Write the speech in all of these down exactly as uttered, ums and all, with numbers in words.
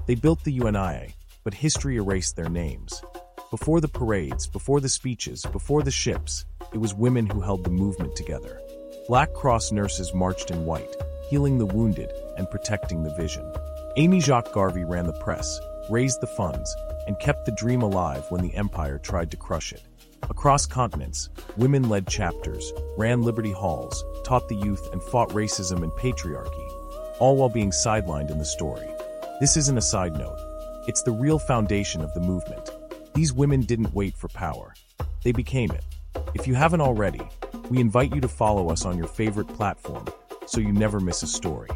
They built the U N I A, but history erased their names. Before the parades, before the speeches, before the ships, it was women who held the movement together. Black Cross nurses marched in white, healing the wounded and protecting the vision. Amy Jacques Garvey ran the press, raised the funds, and kept the dream alive when the empire tried to crush it. Across continents, women led chapters, ran Liberty Halls, taught the youth, and fought racism and patriarchy, all while being sidelined in the story. This isn't a side note. It's the real foundation of the movement. These women didn't wait for power. They became it. If you haven't already, we invite you to follow us on your favorite platform so you never miss a story.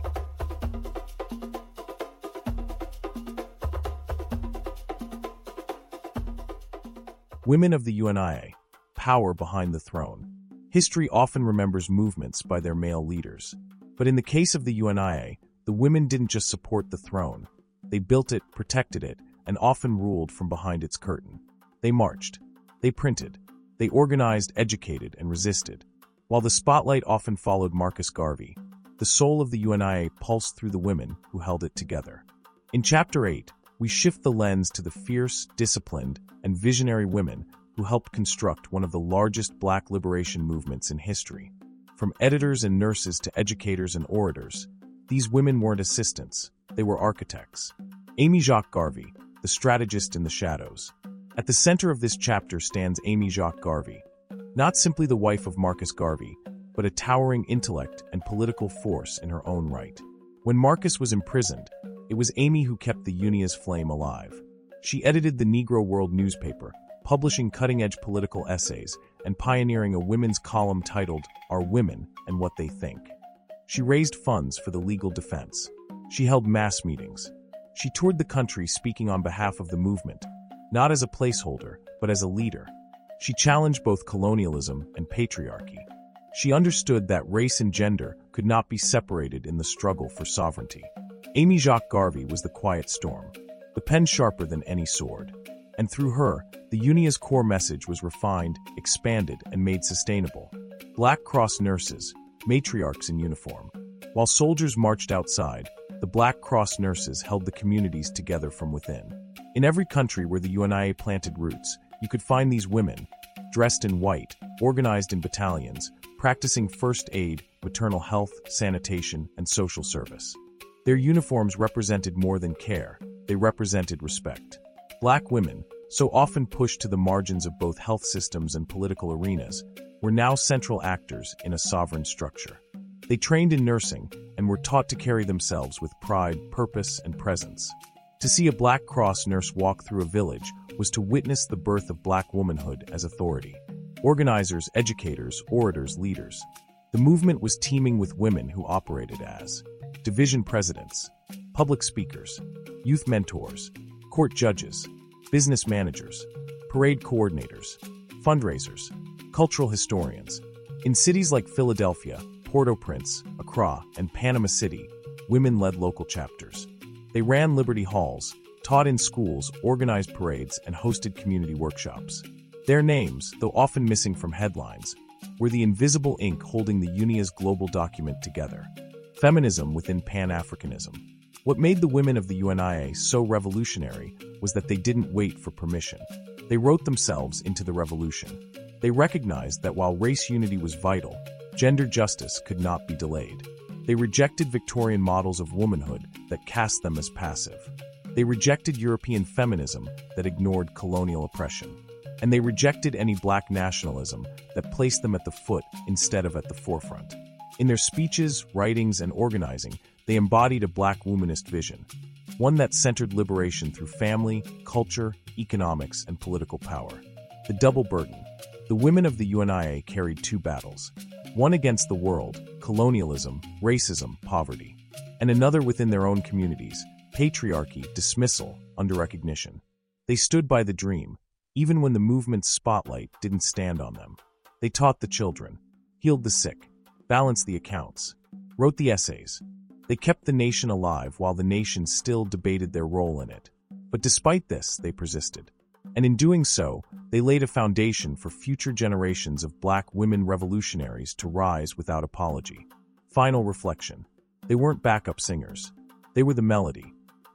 Women of the U N I A, power behind the throne. History often remembers movements by their male leaders. But in the case of the U N I A, the women didn't just support the throne. They built it, protected it, and often ruled from behind its curtain. They marched. They printed. They organized, educated, and resisted. While the spotlight often followed Marcus Garvey, the soul of the U N I A pulsed through the women who held it together. In Chapter eight, we shift the lens to the fierce, disciplined, and visionary women who helped construct one of the largest Black liberation movements in history. From editors and nurses to educators and orators, these women weren't assistants, they were architects. Amy Jacques Garvey, the strategist in the shadows. At the center of this chapter stands Amy Jacques Garvey, not simply the wife of Marcus Garvey, but a towering intellect and political force in her own right. When Marcus was imprisoned, it was Amy who kept the Unia's flame alive. She edited the Negro World newspaper, publishing cutting-edge political essays and pioneering a women's column titled Our Women and What They Think. She raised funds for the legal defense. She held mass meetings. She toured the country speaking on behalf of the movement, not as a placeholder, but as a leader. She challenged both colonialism and patriarchy. She understood that race and gender could not be separated in the struggle for sovereignty. Amy Jacques Garvey was the quiet storm, the pen sharper than any sword. And through her, the Unia's core message was refined, expanded, and made sustainable. Black Cross nurses, matriarchs in uniform. While soldiers marched outside, the Black Cross nurses held the communities together from within. In every country where the U N I A planted roots, you could find these women, dressed in white, organized in battalions, practicing first aid, maternal health, sanitation, and social service. Their uniforms represented more than care, they represented respect. Black women, so often pushed to the margins of both health systems and political arenas, were now central actors in a sovereign structure. They trained in nursing and were taught to carry themselves with pride, purpose, and presence. To see a Black Cross nurse walk through a village was to witness the birth of Black womanhood as authority. Organizers, educators, orators, leaders. The movement was teeming with women who operated as division presidents, public speakers, youth mentors, court judges, business managers, parade coordinators, fundraisers, cultural historians. In cities like Philadelphia, Port-au-Prince, Accra, and Panama City, women led local chapters. They ran Liberty Halls, taught in schools, organized parades, and hosted community workshops. Their names, though often missing from headlines, were the invisible ink holding the Unia's global document together. Feminism within Pan-Africanism. What made the women of the U N I A so revolutionary was that they didn't wait for permission. They wrote themselves into the revolution. They recognized that while race unity was vital, gender justice could not be delayed. They rejected Victorian models of womanhood that cast them as passive. They rejected European feminism that ignored colonial oppression. And they rejected any Black nationalism that placed them at the foot instead of at the forefront. In their speeches, writings, and organizing, they embodied a Black womanist vision, one that centered liberation through family, culture, economics, and political power. The double burden. The women of the U N I A carried two battles, one against the world, colonialism, racism, poverty, and another within their own communities, patriarchy, dismissal, under-recognition. They stood by the dream, even when the movement's spotlight didn't stand on them. They taught the children, healed the sick, balanced the accounts, wrote the essays. They kept the nation alive while the nation still debated their role in it. But despite this, they persisted. And in doing so, they laid a foundation for future generations of Black women revolutionaries to rise without apology. Final reflection. They weren't backup singers. They were the melody.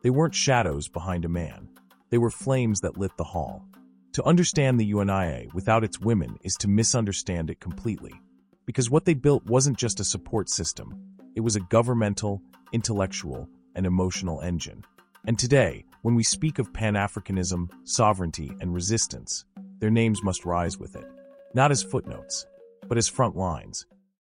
They weren't shadows behind a man. They were flames that lit the hall. To understand the U N I A without its women is to misunderstand it completely. Because what they built wasn't just a support system. It was a governmental, intellectual, and emotional engine. And today, when we speak of Pan-Africanism, sovereignty, and resistance, their names must rise with it. Not as footnotes, but as front lines.